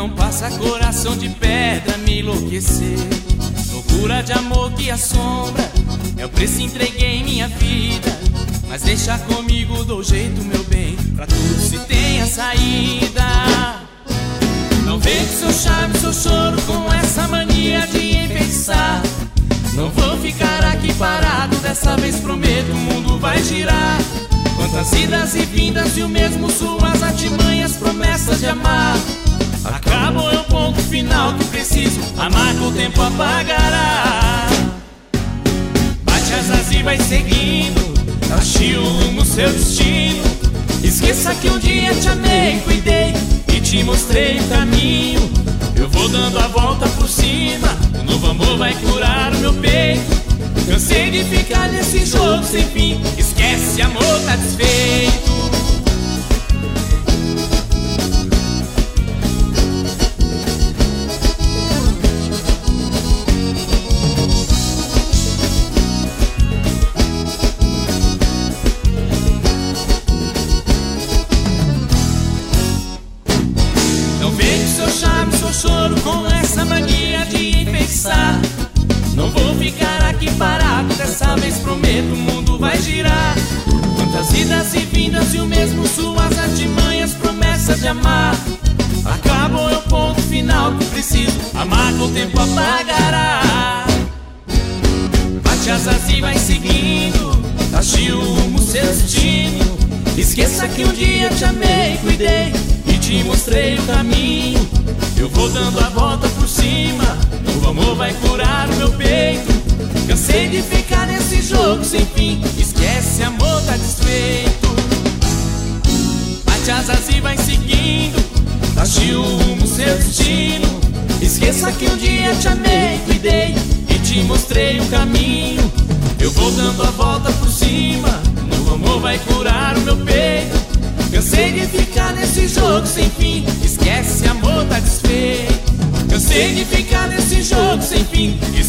não passa coração de pedra me enlouquecer. Loucura de amor que assombra, é o preço, entreguei minha vida. Mas deixa comigo, dou jeito, meu bem, pra tudo se tem a saída. Não vem com seu charme, seu choro, com essa mania de enfeitiçar. Não vou ficar aqui parado, dessa vez prometo, o mundo vai girar. Quantas idas e vindas e o mesmo suas artimanhas, promessas de amar. Acabou, é o ponto final que preciso amar, que o tempo apagará. Bate asas e vai seguindo, ache o rumo, seu destino. Esqueça que um dia te amei, cuidei e te mostrei o caminho. Eu vou dando a volta por cima, o novo amor vai curar o meu peito. Cansei de ficar nesse jogo sem fim, esquece, amor, tá desfeito. Não vem com seu charme, seu choro, com essa mania de enfeitiçar. Não vou ficar aqui parado, dessa vez prometo, o mundo vai girar. Quantas idas e vindas e o mesmo suas artimanhas, promessas de amar. Acabou, é o ponto final que preciso amar, que o tempo apagará. Bate asas e vai seguindo, ache o rumo, seu destino. Esqueça que um dia te amei, cuidei e te mostrei o caminho. Eu vou dando a volta por cima, novo amor vai curar o meu peito. Cansei de ficar nesse jogo sem fim, esquece, amor, tá desfeito. Bate asas e vai seguindo, ache o rumo, seu destino. Esqueça que um dia te amei, cuidei e te mostrei o caminho. Eu vou dando a volta por cima, novo amor vai curar o meu peito. Cansei de ficar nesse jogo sem fim, esquece, amor, tá desfeito. Cansei de ficar nesse jogo sem fim,